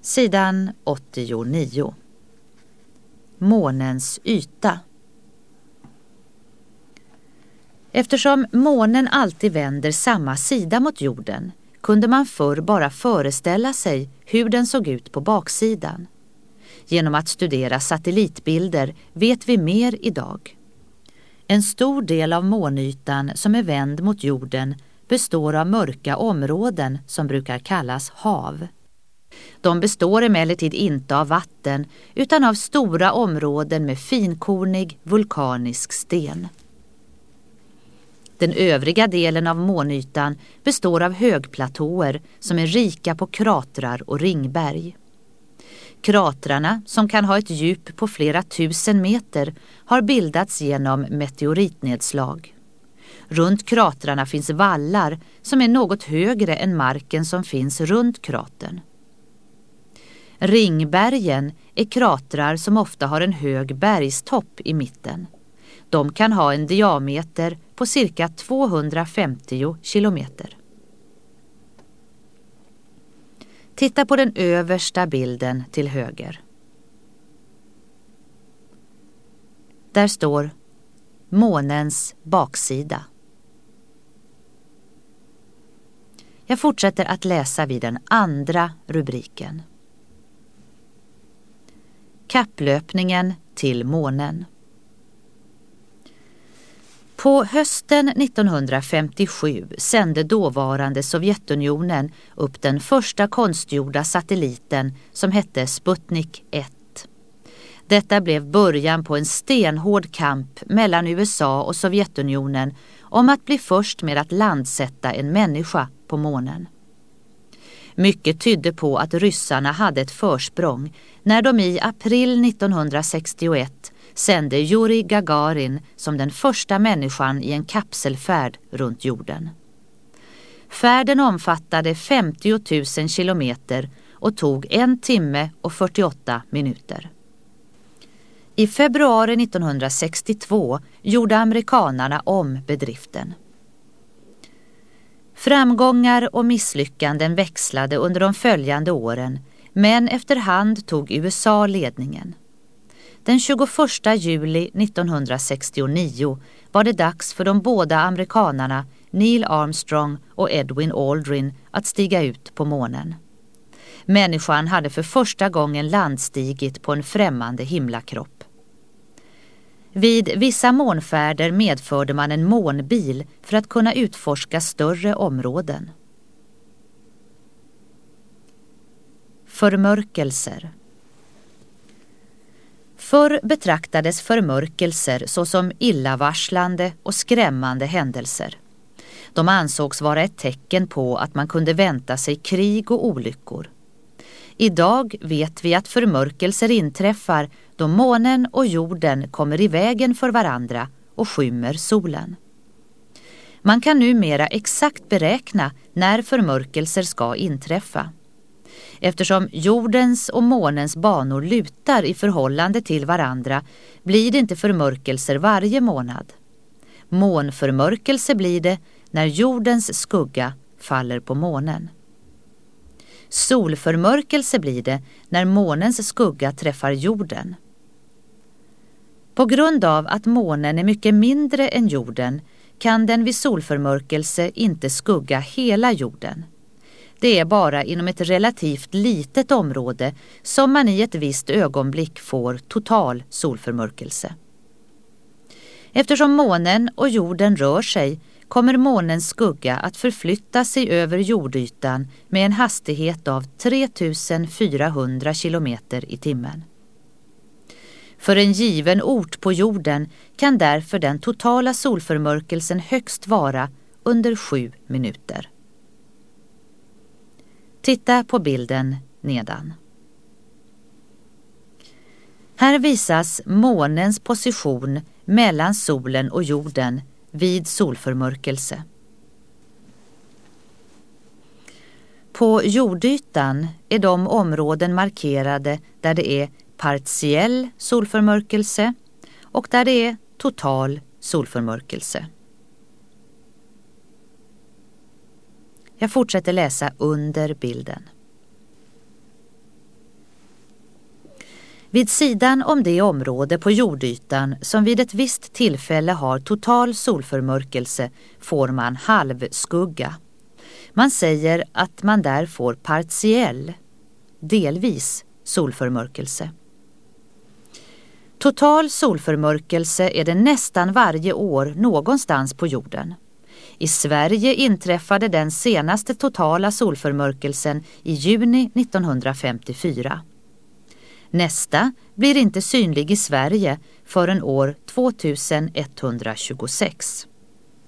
Sidan 89. Månens yta. Eftersom månen alltid vänder samma sida mot jorden kunde man förr bara föreställa sig hur den såg ut på baksidan. Genom att studera satellitbilder vet vi mer idag. En stor del av månytan som är vänd mot jorden består av mörka områden som brukar kallas hav. De består emellertid inte av vatten utan av stora områden med finkornig vulkanisk sten. Den övriga delen av månytan består av högplatåer som är rika på kratrar och ringberg. Kratrarna, som kan ha ett djup på flera tusen meter, har bildats genom meteoritnedslag. Runt kratrarna finns vallar som är något högre än marken som finns runt kratern. Ringbergen är kratrar som ofta har en hög bergstopp i mitten. De kan ha en diameter på cirka 250 kilometer. Titta på den översta bilden till höger. Där står månens baksida. Jag fortsätter att läsa vid den andra rubriken. Kapplöpningen till månen. På hösten 1957 sände dåvarande Sovjetunionen upp den första konstgjorda satelliten som hette Sputnik 1. Detta blev början på en stenhård kamp mellan USA och Sovjetunionen om att bli först med att landsätta en människa på månen. Mycket tydde på att ryssarna hade ett försprång när de i april 1961 sände Yuri Gagarin som den första människan i en kapselfärd runt jorden. Färden omfattade 50 000 kilometer och tog 1 timme och 48 minuter. I februari 1962 gjorde amerikanarna om bedriften. Framgångar och misslyckanden växlade under de följande åren, men efterhand tog USA ledningen. Den 21 juli 1969 var det dags för de båda amerikanarna Neil Armstrong och Edwin Aldrin att stiga ut på månen. Människan hade för första gången landstigit på en främmande himlakropp. Vid vissa månfärder medförde man en månbil för att kunna utforska större områden. Förmörkelser. Förr betraktades förmörkelser såsom illavarslande och skrämmande händelser. De ansågs vara ett tecken på att man kunde vänta sig krig och olyckor. Idag vet vi att förmörkelser inträffar då månen och jorden kommer i vägen för varandra och skymmer solen. Man kan numera exakt beräkna när förmörkelser ska inträffa. Eftersom jordens och månens banor lutar i förhållande till varandra blir det inte förmörkelser varje månad. Månförmörkelse blir det när jordens skugga faller på månen. Solförmörkelse blir det när månens skugga träffar jorden. På grund av att månen är mycket mindre än jorden kan den vid solförmörkelse inte skugga hela jorden. Det är bara inom ett relativt litet område som man i ett visst ögonblick får total solförmörkelse. Eftersom månen och jorden rör sig kommer månens skugga att förflytta sig över jordytan med en hastighet av 3400 kilometer i timmen. För en given ort på jorden kan därför den totala solförmörkelsen högst vara under 7 minuter. Titta på bilden nedan. Här visas månens position mellan solen och jorden vid solförmörkelse. På jordytan är de områden markerade där det är partiell solförmörkelse och där det är total solförmörkelse. Jag fortsätter läsa under bilden. Vid sidan om det område på jordytan som vid ett visst tillfälle har total solförmörkelse får man halvskugga. Man säger att man där får partiell, delvis solförmörkelse. Total solförmörkelse är det nästan varje år någonstans på jorden. I Sverige inträffade den senaste totala solförmörkelsen i juni 1954. Nästa blir inte synlig i Sverige förrän år 2126.